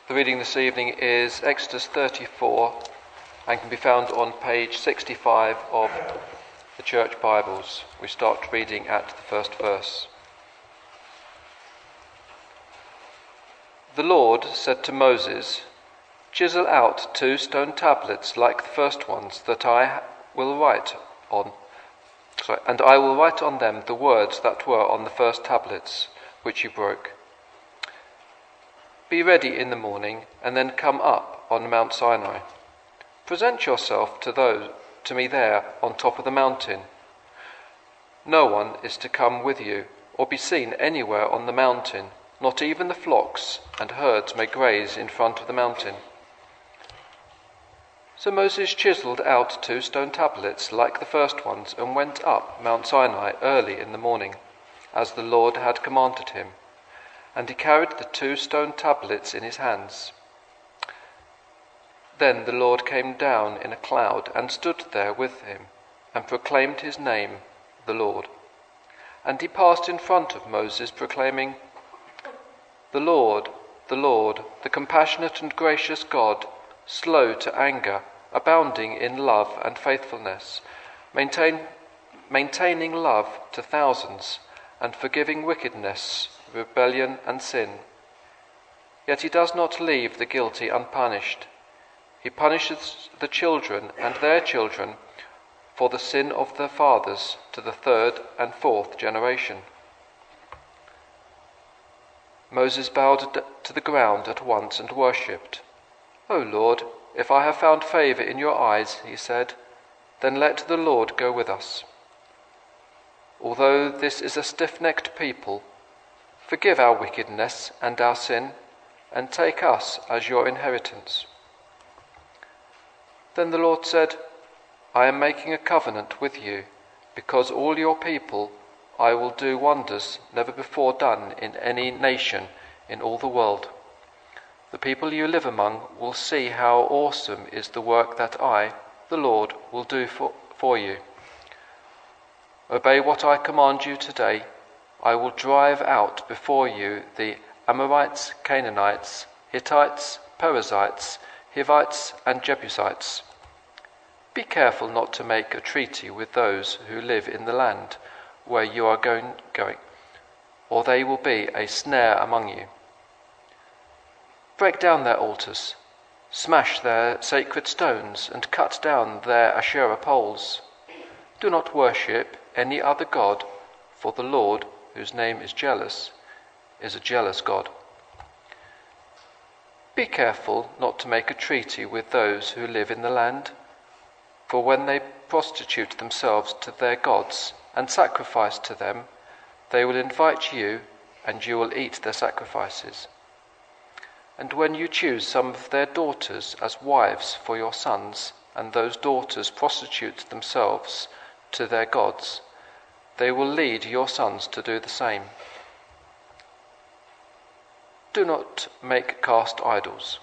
The reading this evening is Exodus 34 and can be found on page 65 of the Church Bibles. We start reading at the first verse. The Lord said to Moses, "Chisel out 2 stone tablets like the first ones that I will write on. And I will write on them the words that were on the first tablets, which you broke. Be ready in the morning, and then come up on Mount Sinai. Present yourself to me there on top of the mountain. No one is to come with you or be seen anywhere on the mountain, not even the flocks and herds may graze in front of the mountain." So Moses chiseled out 2 stone tablets like the first ones and went up Mount Sinai early in the morning, as the Lord had commanded him. And he carried the 2 stone tablets in his hands. Then the Lord came down in a cloud and stood there with him, and proclaimed his name, the Lord. And he passed in front of Moses, proclaiming, the Lord, the compassionate and gracious God, slow to anger, abounding in love and faithfulness, maintaining love to thousands, and forgiving wickedness, rebellion and sin. Yet he does not leave the guilty unpunished. He punishes the children and their children for the sin of their fathers to the 3rd and 4th generation. Moses bowed to the ground at once and worshipped. "O Lord, if I have found favor in your eyes," he said, "then let the Lord go with us. Although this is a stiff-necked people, forgive our wickedness and our sin, and take us as your inheritance." Then the Lord said, "I am making a covenant with you, because all your people I will do wonders never before done in any nation in all the world. The people you live among will see how awesome is the work that I, the Lord, will do for you. Obey what I command you today. I will drive out before you the Amorites, Canaanites, Hittites, Perizzites, Hivites, and Jebusites. Be careful not to make a treaty with those who live in the land where you are going, or they will be a snare among you. Break down their altars, smash their sacred stones, and cut down their Asherah poles. Do not worship any other god, for the Lord, whose name is jealous, is a jealous God. Be careful not to make a treaty with those who live in the land, for when they prostitute themselves to their gods and sacrifice to them, they will invite you, and you will eat their sacrifices. And when you choose some of their daughters as wives for your sons, and those daughters prostitute themselves to their gods, they will lead your sons to do the same. Do not make cast idols.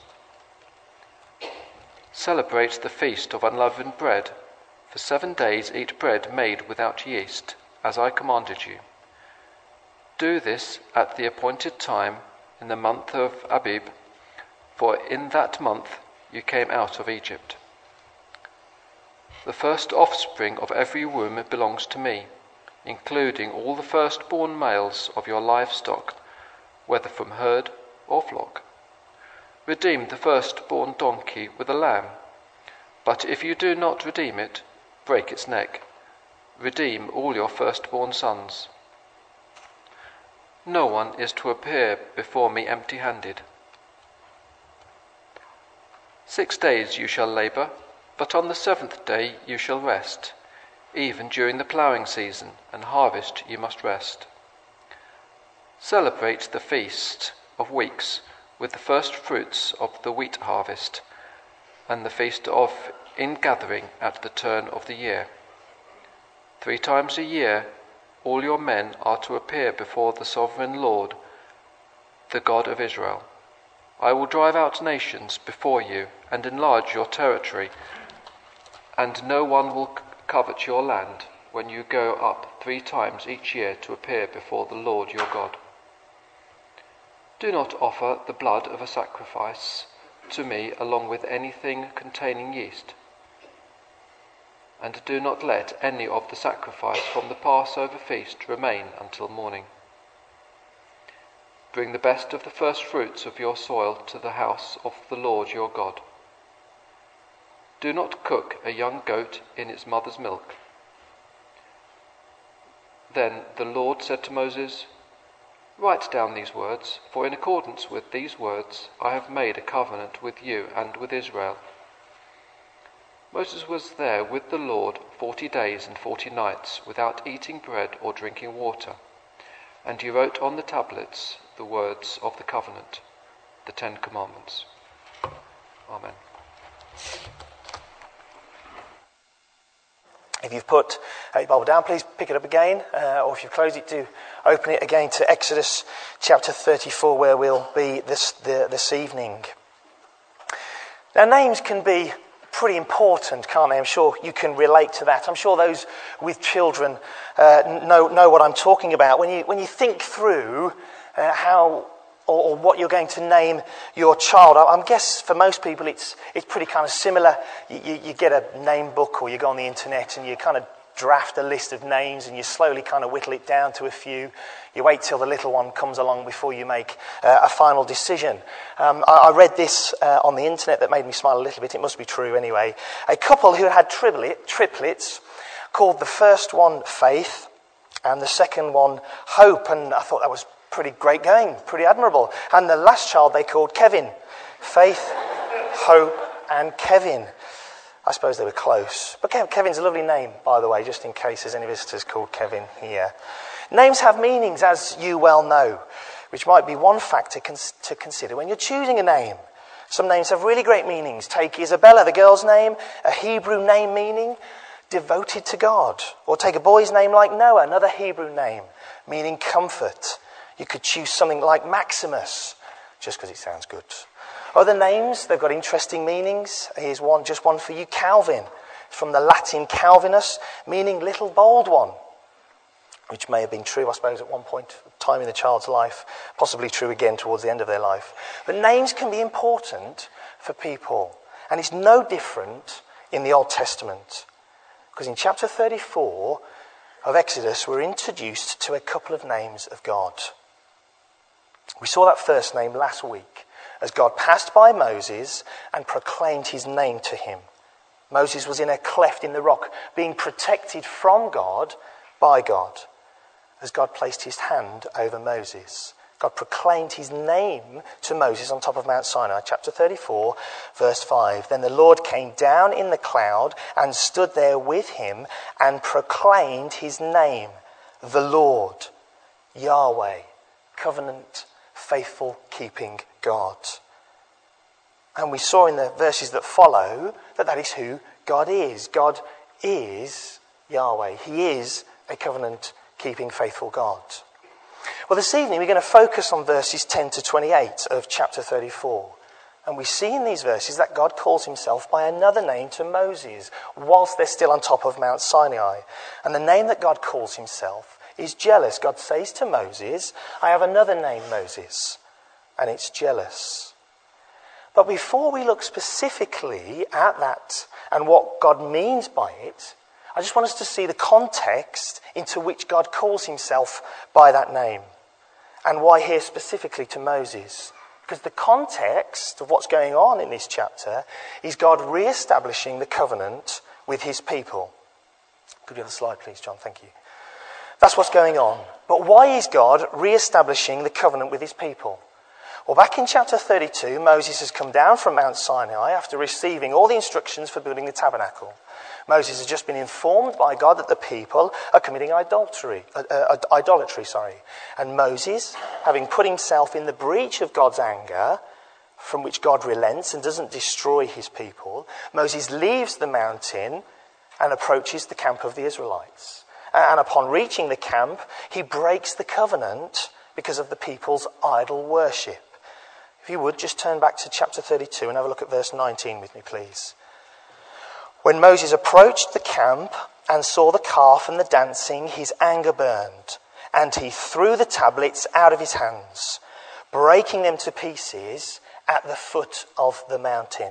Celebrate the feast of unleavened bread. For 7 days eat bread made without yeast, as I commanded you. Do this at the appointed time in the month of Abib, for in that month you came out of Egypt. The first offspring of every womb belongs to me, including all the firstborn males of your livestock, whether from herd or flock. Redeem the firstborn donkey with a lamb, but if you do not redeem it, break its neck. Redeem all your firstborn sons. No one is to appear before me empty-handed. 6 days you shall labor, but on the 7th day you shall rest. Even during the ploughing season and harvest you must rest. Celebrate the feast of weeks with the first fruits of the wheat harvest, and the feast of ingathering at the turn of the year. 3 times a year all your men are to appear before the sovereign Lord, the God of Israel. I will drive out nations before you and enlarge your territory, and no one will covet your land when you go up 3 times each year to appear before the Lord your God. Do not offer the blood of a sacrifice to me along with anything containing yeast. And do not let any of the sacrifice from the Passover feast remain until morning. Bring the best of the first fruits of your soil to the house of the Lord your God. Do not cook a young goat in its mother's milk. Then the Lord said to Moses, Write down these words, for in accordance with these words I have made a covenant with you and with Israel. Moses was there with the Lord 40 days and 40 nights without eating bread or drinking water, and he wrote on the tablets the words of the covenant, the 10 Commandments. Amen. If you've put your Bible down, please pick it up again, or if you've closed it, do open it again to Exodus chapter 34, where we'll be this evening. Now, names can be pretty important, can't they? I'm sure you can relate to that. I'm sure those with children know what I'm talking about. When you think through how or what you're going to name your child, I guess for most people it's pretty kind of similar. You get a name book, or you go on the internet and you kind of draft a list of names and you slowly kind of whittle it down to a few. You wait till the little one comes along before you make a final decision. I read this on the internet that made me smile a little bit. It must be true anyway. A couple who had triplets called the first one Faith and the second one Hope, and I thought that was pretty great going, pretty admirable. And the last child they called Kevin. Faith, Hope and Kevin. I suppose they were close. But Kevin's a lovely name, by the way, just in case there's any visitors called Kevin here. Names have meanings, as you well know, which might be one factor to consider when you're choosing a name. Some names have really great meanings. Take Isabella, the girl's name, a Hebrew name meaning devoted to God. Or take a boy's name like Noah, another Hebrew name meaning comfort. You could choose something like Maximus, just because it sounds good. Other names, they've got interesting meanings. Here's just one for you, Calvin. It's from the Latin Calvinus, meaning little bold one, which may have been true, I suppose, at one point in time in the child's life, possibly true again towards the end of their life. But names can be important for people, and it's no different in the Old Testament, because in chapter 34 of Exodus, we're introduced to a couple of names of God. We saw that first name last week as God passed by Moses and proclaimed his name to him. Moses was in a cleft in the rock, being protected from God by God, as God placed his hand over Moses. God proclaimed his name to Moses on top of Mount Sinai, chapter 34, verse 5. Then the Lord came down in the cloud and stood there with him and proclaimed his name, the Lord, Yahweh, covenant, faithful, keeping God. And we saw in the verses that follow that is who God is. God is Yahweh. He is a covenant-keeping, faithful God. Well, this evening we're going to focus on verses 10 to 28 of chapter 34. And we see in these verses that God calls himself by another name to Moses, whilst they're still on top of Mount Sinai. And the name that God calls himself is Jealous. God says to Moses, I have another name, Moses, and it's Jealous. But before we look specifically at that and what God means by it, I just want us to see the context into which God calls himself by that name. And why here specifically to Moses? Because the context of what's going on in this chapter is God re-establishing the covenant with his people. Could you have the slide, please, John? Thank you. That's what's going on. But why is God re-establishing the covenant with his people? Well, back in chapter 32, Moses has come down from Mount Sinai after receiving all the instructions for building the tabernacle. Moses has just been informed by God that the people are committing idolatry. And Moses, having put himself in the breach of God's anger, from which God relents and doesn't destroy his people, Moses leaves the mountain and approaches the camp of the Israelites. And upon reaching the camp, he breaks the covenant because of the people's idol worship. If you would, just turn back to chapter 32 and have a look at verse 19 with me, please. When Moses approached the camp and saw the calf and the dancing, his anger burned, and he threw the tablets out of his hands. breaking them to pieces at the foot of the mountain.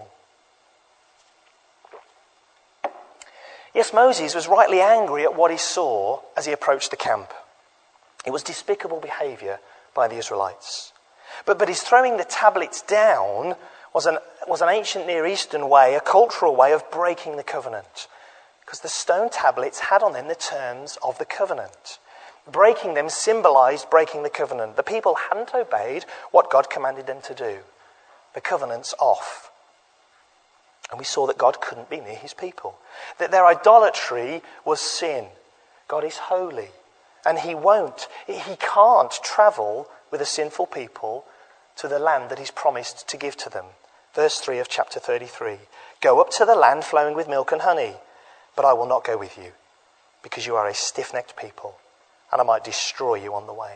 Yes, Moses was rightly angry at what he saw as he approached the camp. It was despicable behaviour by the Israelites. But his throwing the tablets down was an ancient Near Eastern way, a cultural way of breaking the covenant. Because the stone tablets had on them the terms of the covenant. Breaking them symbolised breaking the covenant. The people hadn't obeyed what God commanded them to do. The covenant's off. And we saw that God couldn't be near his people. That their idolatry was sin. God is holy. And he can't travel with a sinful people to the land that he's promised to give to them. Verse 3 of chapter 33. Go up to the land flowing with milk and honey, but I will not go with you, because you are a stiff-necked people, and I might destroy you on the way.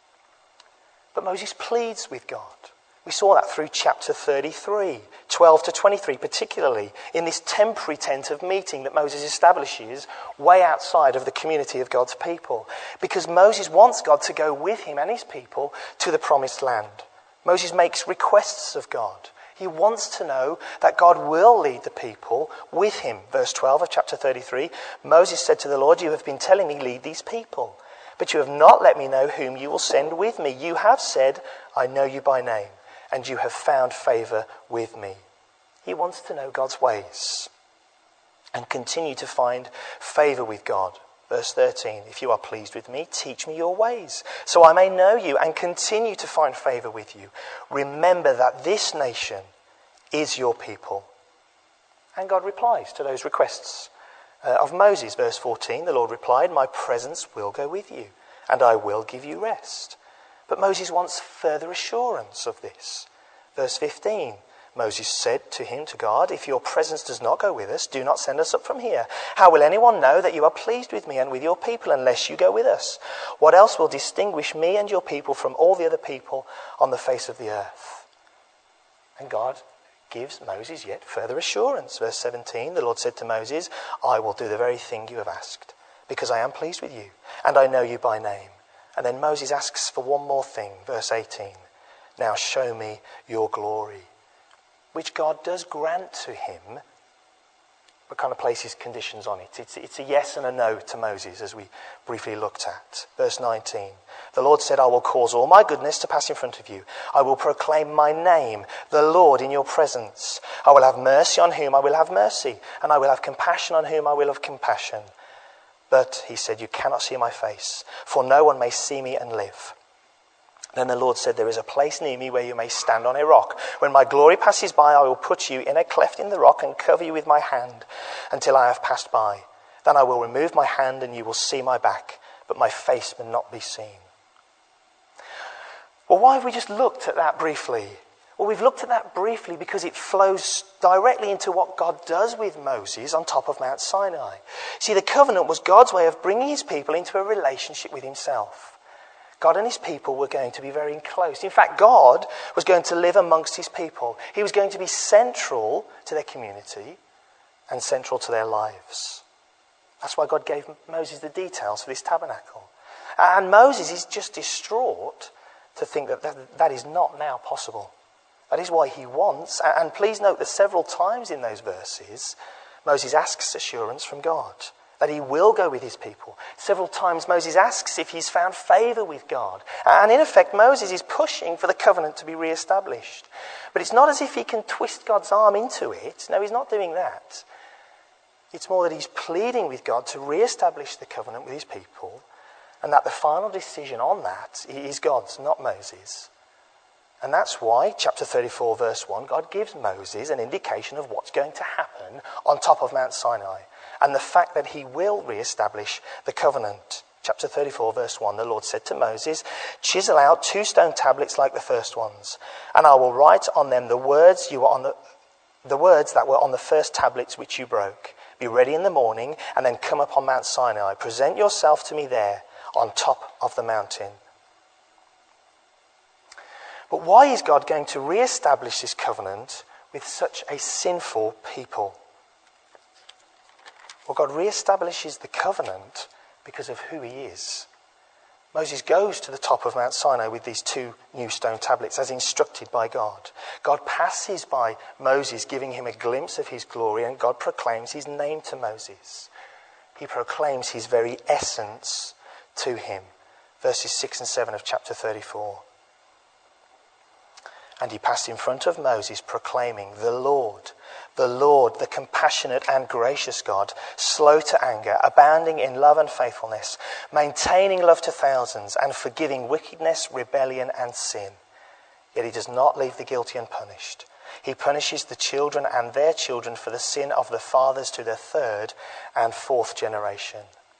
But Moses pleads with God. We saw that through chapter 33, 12 to 23, particularly in this temporary tent of meeting that Moses establishes way outside of the community of God's people. Because Moses wants God to go with him and his people to the promised land. Moses makes requests of God. He wants to know that God will lead the people with him. Verse 12 of chapter 33, Moses said to the Lord, you have been telling me, lead these people, but you have not let me know whom you will send with me. You have said, I know you by name, and you have found favour with me. He wants to know God's ways and continue to find favour with God. Verse 13, if you are pleased with me, teach me your ways, so I may know you and continue to find favour with you. Remember that this nation is your people. And God replies to those requests of Moses. Verse 14, the Lord replied, my presence will go with you, and I will give you rest. But Moses wants further assurance of this. Verse 15, Moses said to him, to God, if your presence does not go with us, do not send us up from here. How will anyone know that you are pleased with me and with your people unless you go with us? What else will distinguish me and your people from all the other people on the face of the earth? And God gives Moses yet further assurance. Verse 17, the Lord said to Moses, I will do the very thing you have asked, because I am pleased with you, and I know you by name. And then Moses asks for one more thing. Verse 18, now show me your glory, which God does grant to him, but kind of places conditions on it. It's a yes and a no to Moses, as we briefly looked at. Verse 19, the Lord said, I will cause all my goodness to pass in front of you. I will proclaim my name, the Lord, in your presence. I will have mercy on whom I will have mercy, and I will have compassion on whom I will have compassion. But, he said, you cannot see my face, for no one may see me and live. Then the Lord said, there is a place near me where you may stand on a rock. When my glory passes by, I will put you in a cleft in the rock and cover you with my hand until I have passed by. Then I will remove my hand and you will see my back, but my face will not be seen. Well, why have we just looked at that briefly? Well, we've looked at that briefly because it flows directly into what God does with Moses on top of Mount Sinai. See, the covenant was God's way of bringing his people into a relationship with himself. God and his people were going to be very close. In fact, God was going to live amongst his people. He was going to be central to their community and central to their lives. That's why God gave Moses the details for this tabernacle. And Moses is just distraught to think that is not now possible. That is why he wants, and please note that several times in those verses, Moses asks assurance from God that he will go with his people. Several times Moses asks if he's found favour with God. And in effect, Moses is pushing for the covenant to be re-established. But it's not as if he can twist God's arm into it. No, he's not doing that. It's more that he's pleading with God to re-establish the covenant with his people, and that the final decision on that is God's, not Moses. And that's why, chapter 34, verse 1, God gives Moses an indication of what's going to happen on top of Mount Sinai, and the fact that he will re-establish the covenant. Chapter 34, verse 1, the Lord said to Moses, chisel out 2 stone tablets like the first ones, and I will write on them the words that were on the first tablets which you broke. Be ready in the morning, and then come up on Mount Sinai. Present yourself to me there, on top of the mountain. But why is God going to re-establish this covenant with such a sinful people? Well, God re-establishes the covenant because of who he is. Moses goes to the top of Mount Sinai with these 2 new stone tablets as instructed by God. God passes by Moses, giving him a glimpse of his glory, and God proclaims his name to Moses. He proclaims his very essence to him. Verses 6 and 7 of chapter 34. And he passed in front of Moses, proclaiming, the Lord, the compassionate and gracious God, slow to anger, abounding in love and faithfulness, maintaining love to thousands, and forgiving wickedness, rebellion, and sin. Yet he does not leave the guilty unpunished. He punishes the children and their children for the sin of the fathers to the 3rd and 4th generation.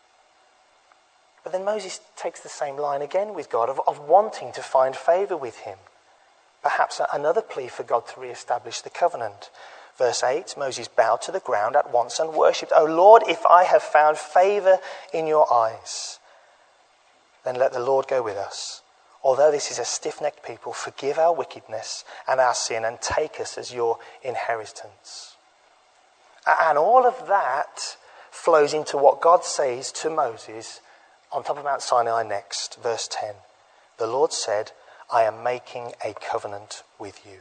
But then Moses takes the same line again with God of wanting to find favour with him. Perhaps another plea for God to re-establish the covenant. Verse 8, Moses bowed to the ground at once and worshipped. O Lord, if I have found favour in your eyes, then let the Lord go with us. Although this is a stiff-necked people, forgive our wickedness and our sin and take us as your inheritance. And all of that flows into what God says to Moses on top of Mount Sinai next. Verse 10, the Lord said, I am making a covenant with you.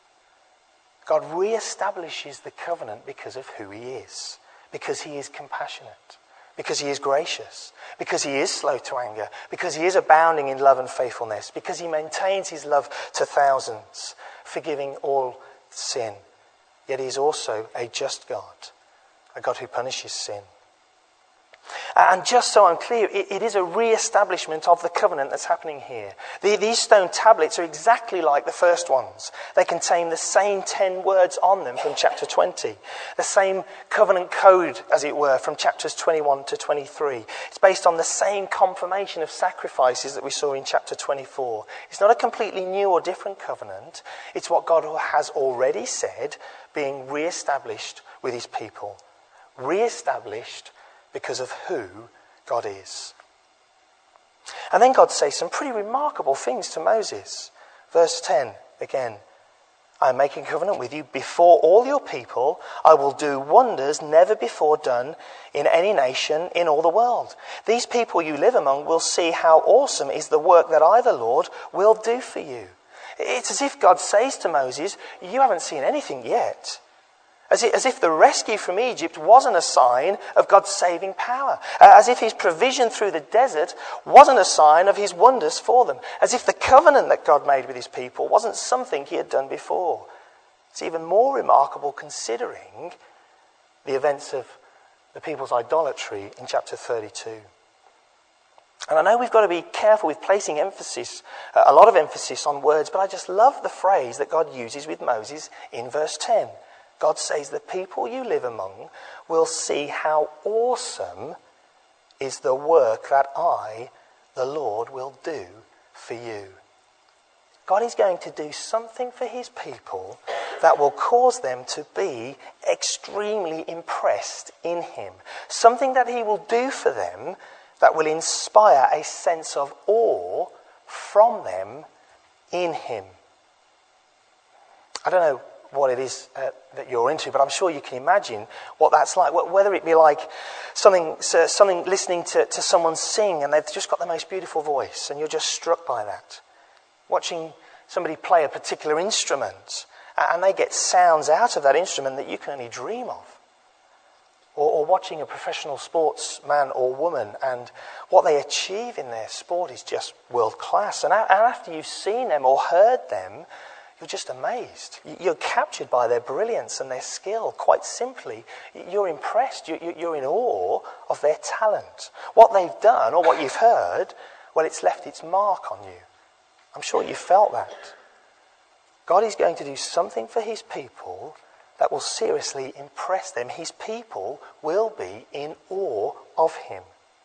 God re-establishes the covenant because of who he is. Because he is compassionate. Because he is gracious. Because he is slow to anger. Because he is abounding in love and faithfulness. Because he maintains his love to thousands, forgiving all sin. Yet he is also a just God. A God who punishes sin. And just so I'm clear, it is a re-establishment of the covenant that's happening here. These stone tablets are exactly like the first ones. They contain the same 10 words on them from chapter 20. The same covenant code, as it were, from chapters 21 to 23. It's based on the same confirmation of sacrifices that we saw in chapter 24. It's not a completely new or different covenant. It's what God has already said being re-established with his people. Re-established because of who God is. And then God says some pretty remarkable things to Moses. Verse 10 again. I am making a covenant with you before all your people. I will do wonders never before done in any nation in all the world. These people you live among will see how awesome is the work that I, the Lord, will do for you. It's as if God says to Moses, you haven't seen anything yet. As if the rescue from Egypt wasn't a sign of God's saving power. As if his provision through the desert wasn't a sign of his wonders for them. As if the covenant that God made with his people wasn't something he had done before. It's even more remarkable considering the events of the people's idolatry in chapter 32. And I know we've got to be careful with placing emphasis, a lot of emphasis on words, but I just love the phrase that God uses with Moses in verse 10. God says, the people you live among will see how awesome is the work that I, the Lord, will do for you. God is going to do something for his people that will cause them to be extremely impressed in him. Something that he will do for them that will inspire a sense of awe from them in him. I don't know what it is that you're into, but I'm sure you can imagine what that's like. Whether it be like something listening to someone sing and they've just got the most beautiful voice and you're just struck by that. Watching somebody play a particular instrument and they get sounds out of that instrument that you can only dream of. Or watching a professional sportsman or woman and what they achieve in their sport is just world class. And after you've seen them or heard them, you're just amazed. You're captured by their brilliance and their skill. Quite simply, you're impressed. You're in awe of their talent. What they've done or what you've heard, well, it's left its mark on you. I'm sure you felt that. God is going to do something for his people that will seriously impress them. His people will be in awe of him.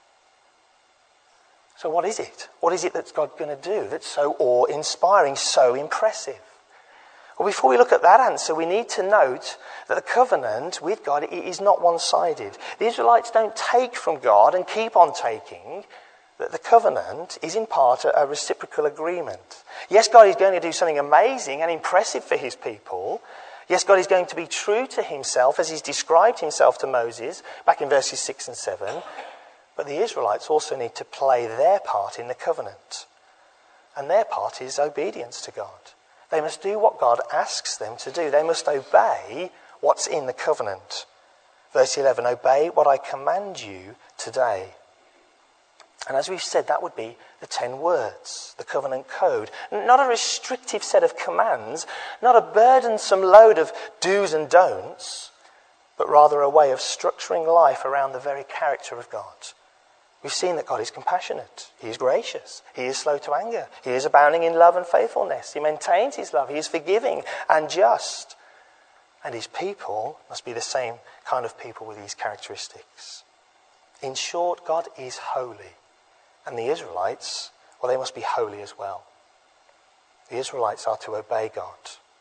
So what is it? What is it that's God going to do that's so awe-inspiring, so impressive? Well, before we look at that answer, we need to note that the covenant with God is not one-sided. The Israelites don't take from God and keep on taking. That the covenant is in part a reciprocal agreement. Yes, God is going to do something amazing and impressive for his people. Yes, God is going to be true to himself as he's described himself to Moses back in verses 6 and 7. But the Israelites also need to play their part in the covenant. And their part is obedience to God. They must do what God asks them to do. They must obey what's in the covenant. Verse 11, obey what I command you today. And as we've said, that would be the 10 words, the covenant code. Not a restrictive set of commands, not a burdensome load of do's and don'ts, but rather a way of structuring life around the very character of God. We've seen that God is compassionate. He is gracious. He is slow to anger. He is abounding in love and faithfulness. He maintains his love. He is forgiving and just. And his people must be the same kind of people with these characteristics. In short, God is holy. And the Israelites, well, they must be holy as well. The Israelites are to obey God.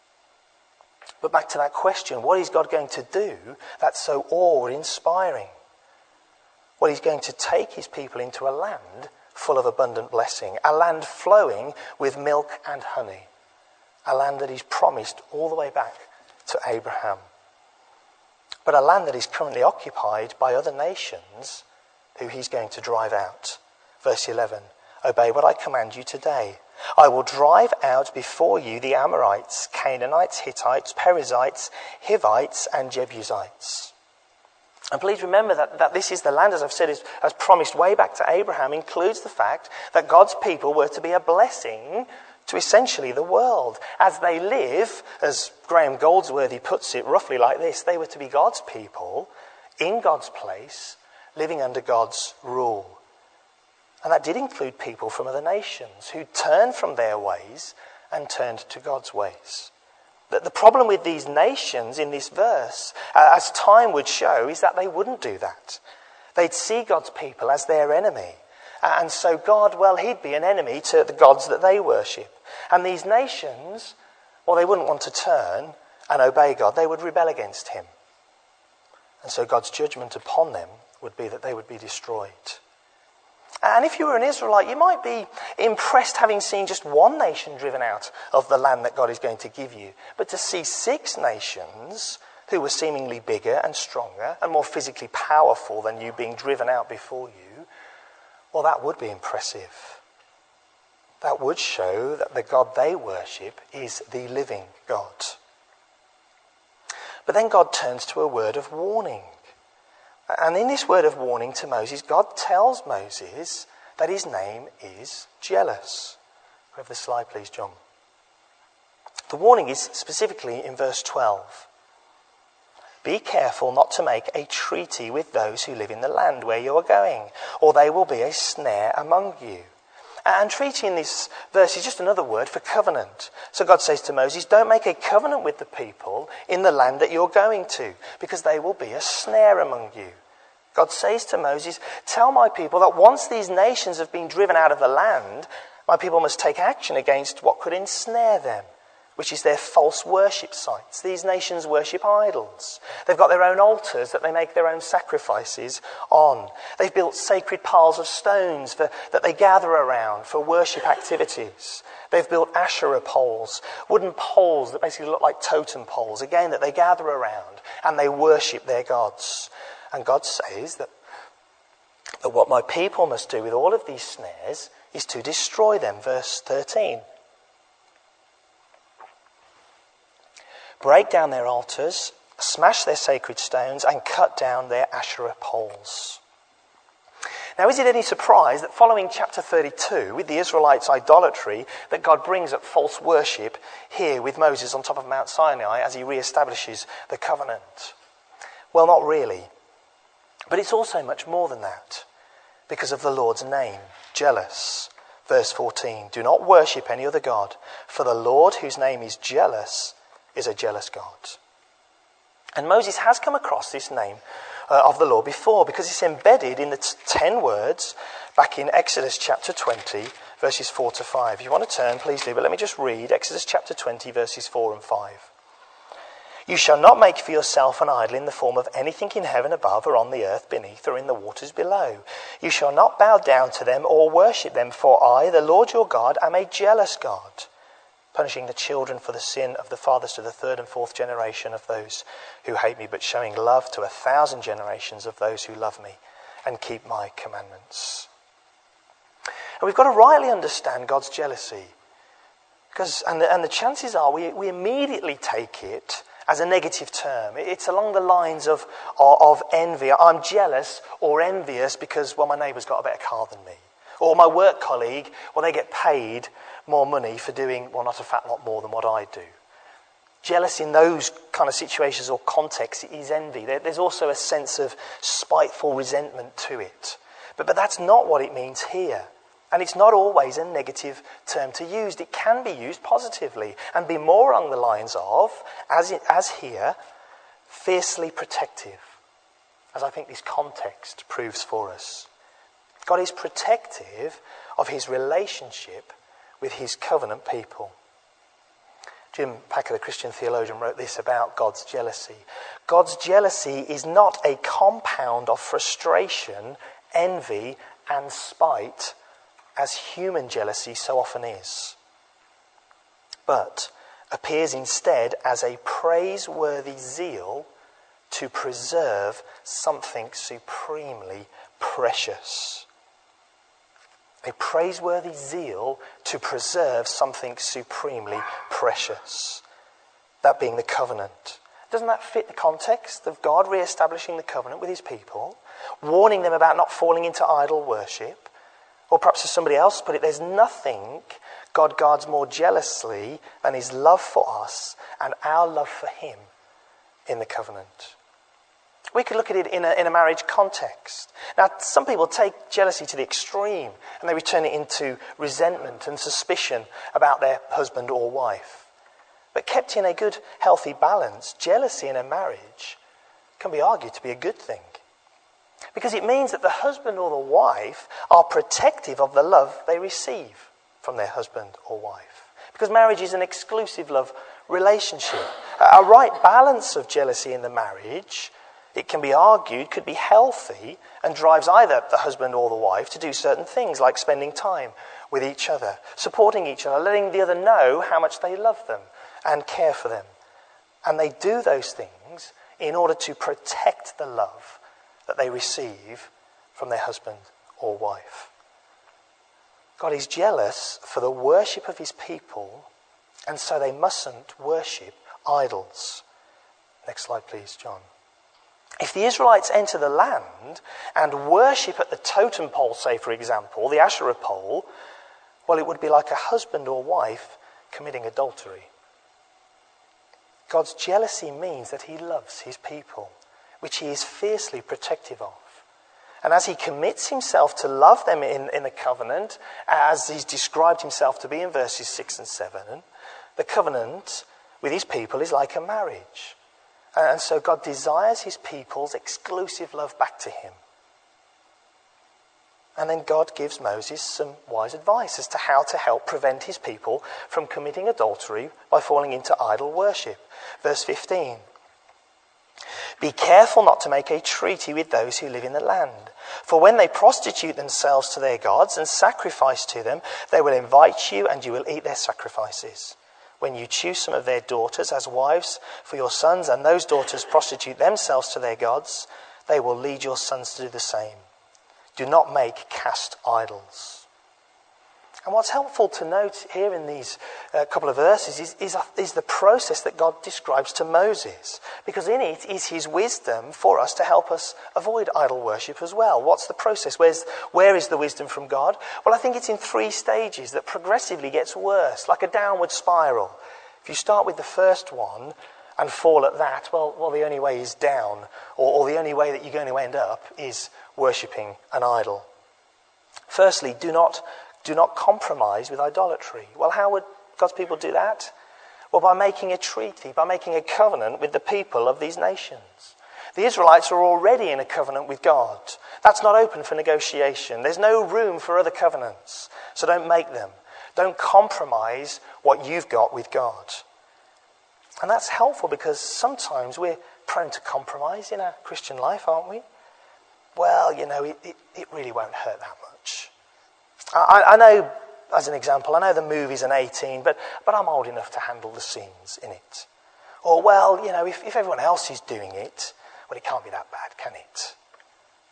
But back to that question, what is God going to do that's so awe-inspiring? Well, he's going to take his people into a land full of abundant blessing, a land flowing with milk and honey, a land that is promised all the way back to Abraham, but a land that is currently occupied by other nations who he's going to drive out. Verse 11, obey what I command you today. I will drive out before you the Amorites, Canaanites, Hittites, Perizzites, Hivites, and Jebusites. And please remember that this is the land, as I've said, as promised way back to Abraham, includes the fact that God's people were to be a blessing to essentially the world. As they live, as Graham Goldsworthy puts it roughly like this, they were to be God's people, in God's place, living under God's rule. And that did include people from other nations who turned from their ways and turned to God's ways. The problem with these nations in this verse, as time would show, is that they wouldn't do that. They'd see God's people as their enemy. And so God, well, he'd be an enemy to the gods that they worship. And these nations, well, they wouldn't want to turn and obey God. They would rebel against him. And so God's judgment upon them would be that they would be destroyed. And if you were an Israelite, you might be impressed having seen just one nation driven out of the land that God is going to give you. But to see 6 nations who were seemingly bigger and stronger and more physically powerful than you being driven out before you, well, that would be impressive. That would show that the God they worship is the living God. But then God turns to a word of warning. And in this word of warning to Moses, God tells Moses that his name is jealous. Have the slide, please, John. The warning is specifically in verse 12. Be careful not to make a treaty with those who live in the land where you are going, or they will be a snare among you. And treaty in this verse is just another word for covenant. So God says to Moses, don't make a covenant with the people in the land that you're going to, because they will be a snare among you. God says to Moses, tell my people that once these nations have been driven out of the land, my people must take action against what could ensnare them, which is their false worship sites. These nations worship idols. They've got their own altars that they make their own sacrifices on. They've built sacred piles of stones that they gather around for worship activities. They've built Asherah poles, wooden poles that basically look like totem poles, again, that they gather around and they worship their gods. And God says that what my people must do with all of these snares is to destroy them. Verse 13. Break down their altars, smash their sacred stones, and cut down their Asherah poles. Now, is it any surprise that following chapter 32, with the Israelites' idolatry, that God brings up false worship here with Moses on top of Mount Sinai as he re-establishes the covenant? Well, not really. But it's also much more than that, because of the Lord's name, jealous. Verse 14, do not worship any other God, for the Lord, whose name is jealous, is a jealous God. And Moses has come across this name of the Lord before, because it's embedded in the 10 words back in Exodus chapter 20, verses 4 to 5. If you want to turn, please do, but let me just read Exodus chapter 20, verses 4 and 5. You shall not make for yourself an idol in the form of anything in heaven above or on the earth beneath or in the waters below. You shall not bow down to them or worship them, for I, the Lord your God, am a jealous God, punishing the children for the sin of the fathers to the 3rd and 4th generation of those who hate me, but showing love to 1,000 generations of those who love me and keep my commandments. And we've got to rightly understand God's jealousy. And the chances are we immediately take it as a negative term. It's along the lines of envy. I'm jealous or envious because, well, my neighbour's got a better car than me. Or my work colleague, well, they get paid more money for doing, well, not a fat lot more than what I do. Jealousy in those kind of situations or contexts is envy. There's also a sense of spiteful resentment to it. But that's not what it means here. And it's not always a negative term to use. It can be used positively and be more along the lines of, as here, fiercely protective, as I think this context proves for us. God is protective of his relationship with his covenant people. Jim Packer, the Christian theologian, wrote this about God's jealousy. God's jealousy is not a compound of frustration, envy, and spite, as human jealousy so often is, but appears instead as a praiseworthy zeal to preserve something supremely precious. A praiseworthy zeal to preserve something supremely precious. That being the covenant. Doesn't that fit the context of God re-establishing the covenant with his people, warning them about not falling into idol worship? Or perhaps as somebody else put it, there's nothing God guards more jealously than his love for us and our love for him in the covenant. We could look at it in a marriage context. Now, some people take jealousy to the extreme and they return it into resentment and suspicion about their husband or wife. But kept in a good, healthy balance, jealousy in a marriage can be argued to be a good thing. Because it means that the husband or the wife are protective of the love they receive from their husband or wife. Because marriage is an exclusive love relationship. A right balance of jealousy in the marriage, it can be argued, could be healthy and drives either the husband or the wife to do certain things like spending time with each other, supporting each other, letting the other know how much they love them and care for them. And they do those things in order to protect the love that they receive from their husband or wife. God is jealous for the worship of his people, and so they mustn't worship idols. Next slide, please, John. If the Israelites enter the land and worship at the totem pole, say, for example, the Asherah pole, well, it would be like a husband or wife committing adultery. God's jealousy means that he loves his people, which he is fiercely protective of. And as he commits himself to love them in the covenant, as he's described himself to be in verses 6 and 7, the covenant with his people is like a marriage. And so God desires his people's exclusive love back to him. And then God gives Moses some wise advice as to how to help prevent his people from committing adultery by falling into idol worship. Verse 15. Be careful not to make a treaty with those who live in the land. For when they prostitute themselves to their gods and sacrifice to them, they will invite you and you will eat their sacrifices. When you choose some of their daughters as wives for your sons and those daughters prostitute themselves to their gods, they will lead your sons to do the same. Do not make cast idols. And what's helpful to note here in these couple of verses is the process that God describes to Moses. Because in it is his wisdom for us to help us avoid idol worship as well. What's the process? Where is the wisdom from God? Well, I think it's in 3 stages that progressively gets worse, like a downward spiral. If you start with the first one and fall at that, well, the only way is down. Or the only way that you're going to end up is worshipping an idol. Firstly, do not compromise with idolatry. Well, how would God's people do that? Well, by making a treaty, by making a covenant with the people of these nations. The Israelites are already in a covenant with God. That's not open for negotiation. There's no room for other covenants. So don't make them. Don't compromise what you've got with God. And that's helpful because sometimes we're prone to compromise in our Christian life, aren't we? Well, it really won't hurt that much. I know, as an example, I know the movie's an 18, but I'm old enough to handle the scenes in it. Or, well, if everyone else is doing it, well, it can't be that bad, can it?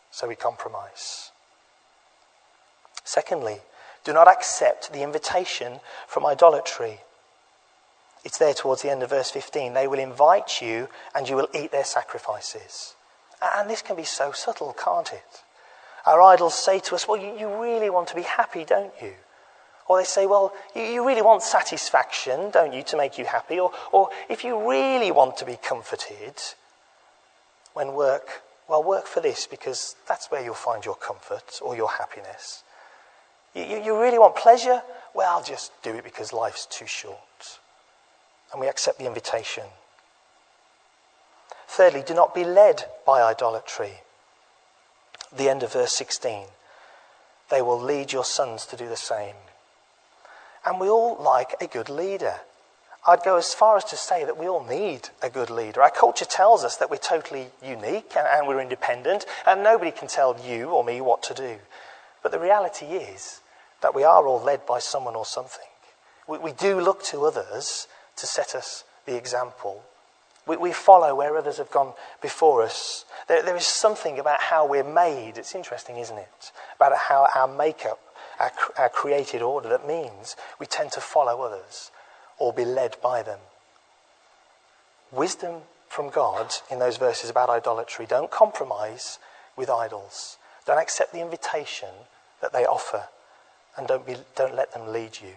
So we compromise. Secondly, do not accept the invitation from idolatry. It's there towards the end of verse 15. They will invite you and you will eat their sacrifices. And this can be so subtle, can't it? Our idols say to us, well, you really want to be happy, don't you? Or they say, well, you really want satisfaction, don't you, to make you happy? Or if you really want to be comforted, when work for this, because that's where you'll find your comfort or your happiness. You really want pleasure? Well, I'll just do it because life's too short. And we accept the invitation. Thirdly, do not be led by idolatry. The end of verse 16. They will lead your sons to do the same. And we all like a good leader. I'd go as far as to say that we all need a good leader. Our culture tells us that we're totally unique and we're independent and nobody can tell you or me what to do. But the reality is that we are all led by someone or something. We do look to others to set us the example. We follow where others have gone before us. There is something about how we're made. It's interesting, isn't it? About how our makeup, our created order, that means we tend to follow others or be led by them. Wisdom from God in those verses about idolatry. Don't compromise with idols. Don't accept the invitation that they offer. And don't let them lead you.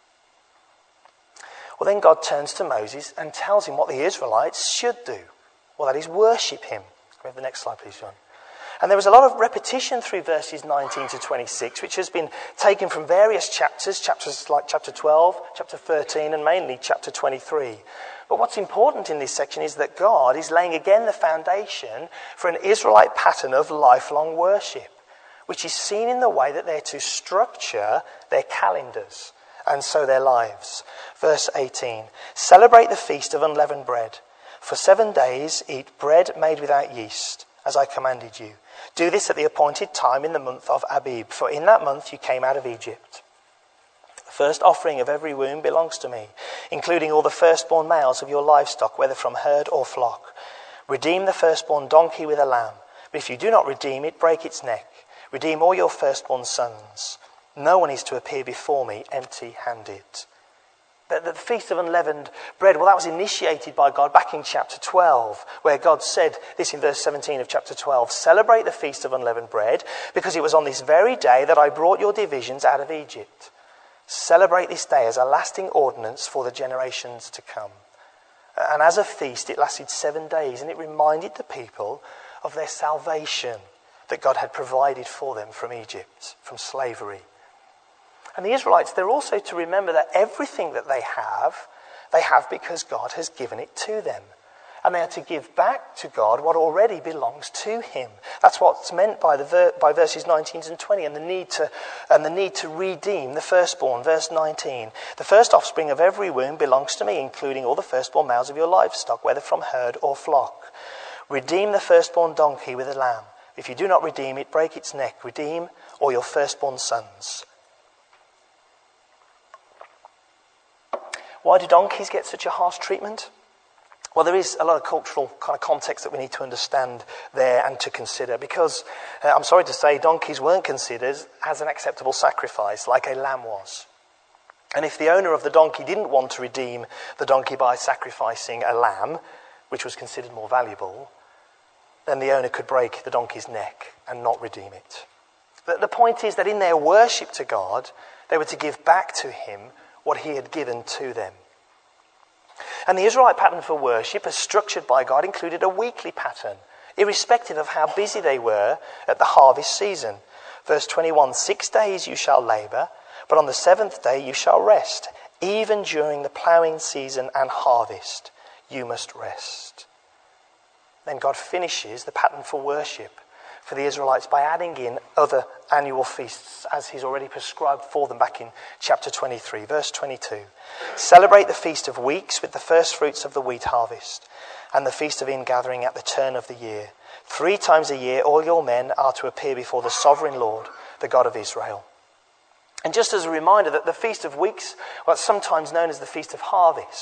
Well, then God turns to Moses and tells him what the Israelites should do. Well, that is worship him. Can we have the next slide, please, John? And there was a lot of repetition through verses 19 to 26, which has been taken from various chapters like chapter 12, chapter 13, and mainly chapter 23. But what's important in this section is that God is laying again the foundation for an Israelite pattern of lifelong worship, which is seen in the way that they're to structure their calendars and so their lives. Verse 18, celebrate the feast of unleavened bread. For 7 days eat bread made without yeast, as I commanded you. Do this at the appointed time in the month of Abib, for in that month you came out of Egypt. The first offering of every womb belongs to me, including all the firstborn males of your livestock, whether from herd or flock. Redeem the firstborn donkey with a lamb, but if you do not redeem it, break its neck. Redeem all your firstborn sons. No one is to appear before me empty-handed. The Feast of Unleavened Bread, well, that was initiated by God back in chapter 12, where God said this in verse 17 of chapter 12, celebrate the Feast of Unleavened Bread, because it was on this very day that I brought your divisions out of Egypt. Celebrate this day as a lasting ordinance for the generations to come. And as a feast, it lasted 7 days, and it reminded the people of their salvation that God had provided for them from Egypt, from slavery. And the Israelites, they're also to remember that everything that they have because God has given it to them. And they are to give back to God what already belongs to him. That's what's meant by verses 19 and 20, and the need to redeem the firstborn. Verse 19, the first offspring of every womb belongs to me, including all the firstborn males of your livestock, whether from herd or flock. Redeem the firstborn donkey with a lamb. If you do not redeem it, break its neck. Redeem all your firstborn sons. Why do donkeys get such a harsh treatment? Well, there is a lot of cultural kind of context that we need to understand there and to consider, because I'm sorry to say, donkeys weren't considered as an acceptable sacrifice like a lamb was. And if the owner of the donkey didn't want to redeem the donkey by sacrificing a lamb, which was considered more valuable, then the owner could break the donkey's neck and not redeem it. The point is that in their worship to God, they were to give back to him what he had given to them. And the Israelite pattern for worship, as structured by God, included a weekly pattern, irrespective of how busy they were at the harvest season. Verse 21, 6 days you shall labour, but on the 7th day you shall rest. Even during the ploughing season and harvest, you must rest. Then God finishes the pattern for worship for the Israelites by adding in other annual feasts, as he's already prescribed for them back in chapter 23. Verse 22. Celebrate the Feast of Weeks with the first fruits of the wheat harvest, and the Feast of Ingathering at the turn of the year. 3 times a year all your men are to appear before the sovereign Lord, the God of Israel. And just as a reminder that the Feast of Weeks, what's sometimes known as the Feast of Harvest,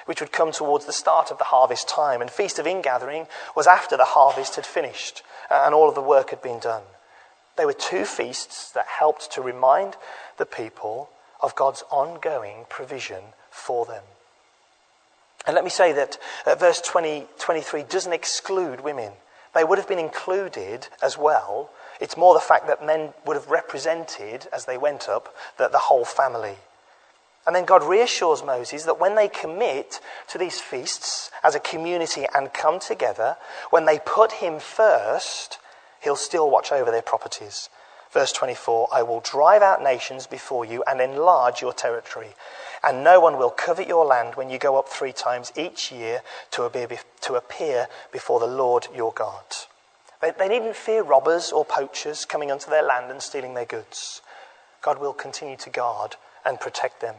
which would come towards the start of the harvest time. And Feast of Ingathering was after the harvest had finished and all of the work had been done. They were two feasts that helped to remind the people of God's ongoing provision for them. And let me say that verse 23 doesn't exclude women. They would have been included as well. It's more the fact that men would have represented, as they went up, the whole family. And then God reassures Moses that when they commit to these feasts as a community and come together, when they put him first, he'll still watch over their properties. Verse 24, I will drive out nations before you and enlarge your territory. And no one will covet your land when you go up 3 times each year to appear before the Lord your God. They needn't fear robbers or poachers coming onto their land and stealing their goods. God will continue to guard and protect them.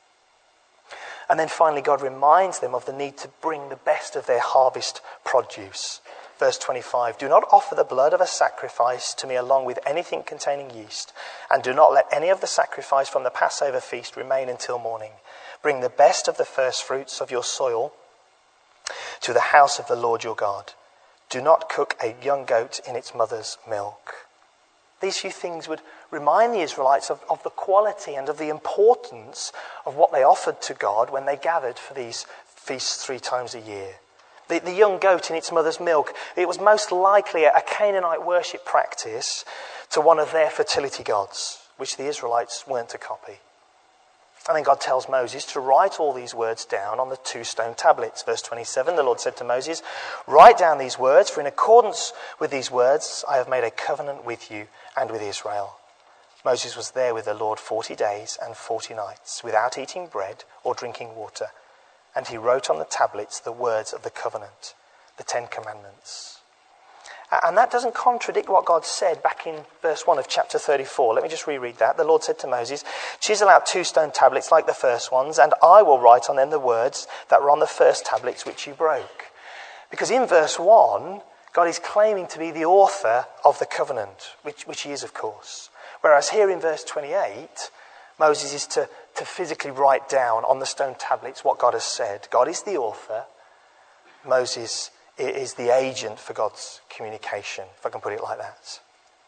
And then finally, God reminds them of the need to bring the best of their harvest produce. Verse 25, do not offer the blood of a sacrifice to me along with anything containing yeast, and do not let any of the sacrifice from the Passover feast remain until morning. Bring the best of the first fruits of your soil to the house of the Lord your God. Do not cook a young goat in its mother's milk. These few things would remind the Israelites of the quality and of the importance of what they offered to God when they gathered for these feasts 3 times a year. The young goat in its mother's milk, it was most likely a Canaanite worship practice to one of their fertility gods, which the Israelites weren't to copy. And then God tells Moses to write all these words down on the 2 stone tablets. Verse 27, the Lord said to Moses, write down these words, for in accordance with these words I have made a covenant with you and with Israel. Moses was there with the Lord 40 days and 40 nights, without eating bread or drinking water. And he wrote on the tablets the words of the covenant, the 10 commandments. And that doesn't contradict what God said back in verse 1 of chapter 34. Let me just reread that. The Lord said to Moses, chisel out 2 stone tablets like the first ones, and I will write on them the words that were on the first tablets which you broke. Because in verse 1, God is claiming to be the author of the covenant, which he is, of course. Whereas here in verse 28, Moses is to physically write down on the stone tablets what God has said. God is the author. Moses is the agent for God's communication, if I can put it like that.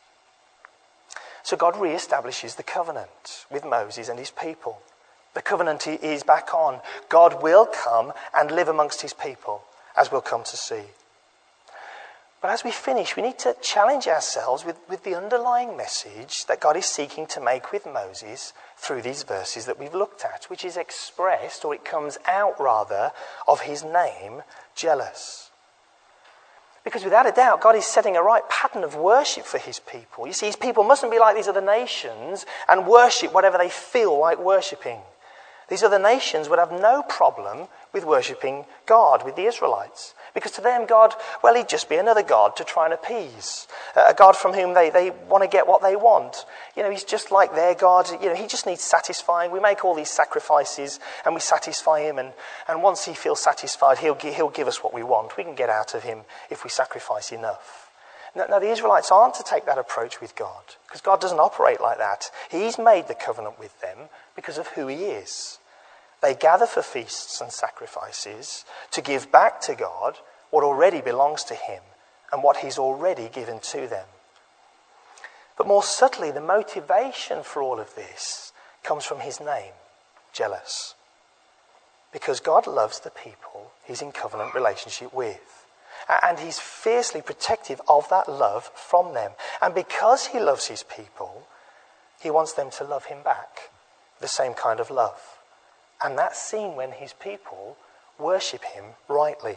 So God reestablishes the covenant with Moses and his people. The covenant is back on. God will come and live amongst his people, as we'll come to see. But as we finish, we need to challenge ourselves with the underlying message that God is seeking to make with Moses through these verses that we've looked at, which is expressed, or it comes out rather, of his name, jealous. Because without a doubt, God is setting a right pattern of worship for his people. You see, his people mustn't be like these other nations and worship whatever they feel like worshipping. These other nations would have no problem with worshipping God, with the Israelites. Because to them, God, well, he'd just be another God to try and appease. A God from whom they want to get what they want. You know, he's just like their God. You know, he just needs satisfying. We make all these sacrifices and we satisfy him. And once he feels satisfied, he'll give us what we want. We can get out of him if we sacrifice enough. Now, the Israelites aren't to take that approach with God. Because God doesn't operate like that. He's made the covenant with them because of who he is. They gather for feasts and sacrifices to give back to God what already belongs to him and what he's already given to them. But more subtly, the motivation for all of this comes from his name, jealous. Because God loves the people he's in covenant relationship with. And he's fiercely protective of that love from them. And because he loves his people, he wants them to love him back, the same kind of love. And that's seen when his people worship him rightly.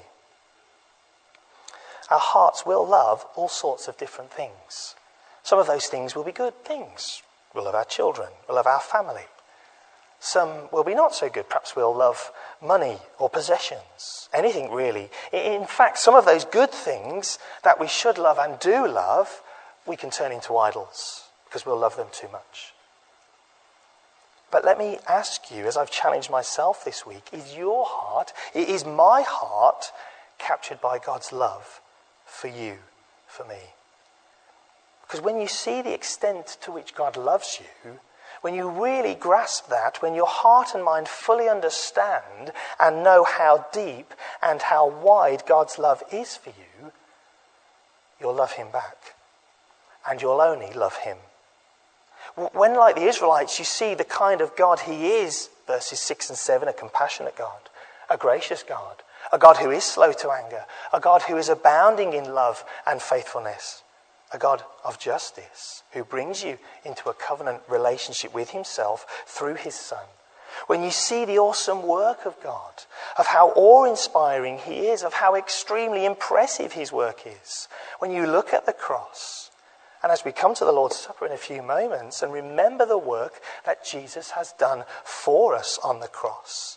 Our hearts will love all sorts of different things. Some of those things will be good things. We'll love our children. We'll love our family. Some will be not so good. Perhaps we'll love money or possessions. Anything really. In fact, some of those good things that we should love and do love, we can turn into idols because we'll love them too much. But let me ask you, as I've challenged myself this week, is your heart, is my heart captured by God's love for you, for me? Because when you see the extent to which God loves you, when you really grasp that, when your heart and mind fully understand and know how deep and how wide God's love is for you, you'll love him back. And you'll only love him. When, like the Israelites, you see the kind of God he is, verses 6 and 7, a compassionate God, a gracious God, a God who is slow to anger, a God who is abounding in love and faithfulness, a God of justice who brings you into a covenant relationship with himself through his Son. When you see the awesome work of God, of how awe-inspiring he is, of how extremely impressive his work is, when you look at the cross, and as we come to the Lord's Supper in a few moments and remember the work that Jesus has done for us on the cross,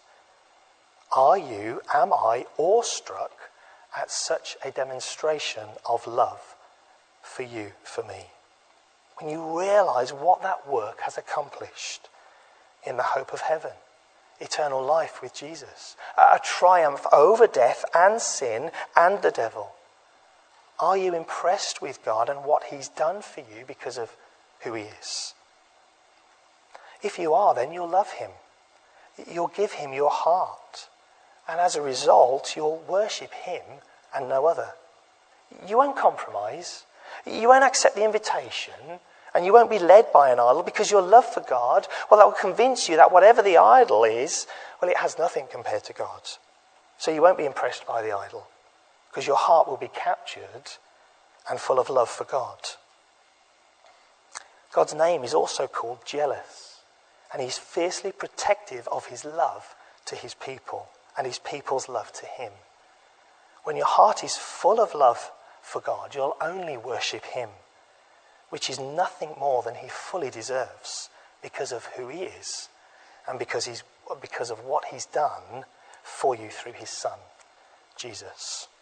am I awestruck at such a demonstration of love for you, for me? When you realise what that work has accomplished in the hope of heaven, eternal life with Jesus, a triumph over death and sin and the devil. Are you impressed with God and what he's done for you because of who he is? If you are, then you'll love him. You'll give him your heart. And as a result, you'll worship him and no other. You won't compromise. You won't accept the invitation. And you won't be led by an idol, because your love for God, well, that will convince you that whatever the idol is, well, it has nothing compared to God. So you won't be impressed by the idol, because your heart will be captured and full of love for God. God's name is also called jealous, and he's fiercely protective of his love to his people and his people's love to him. When your heart is full of love for God, you'll only worship him, which is nothing more than he fully deserves because of who he is and because of what he's done for you through his Son, Jesus.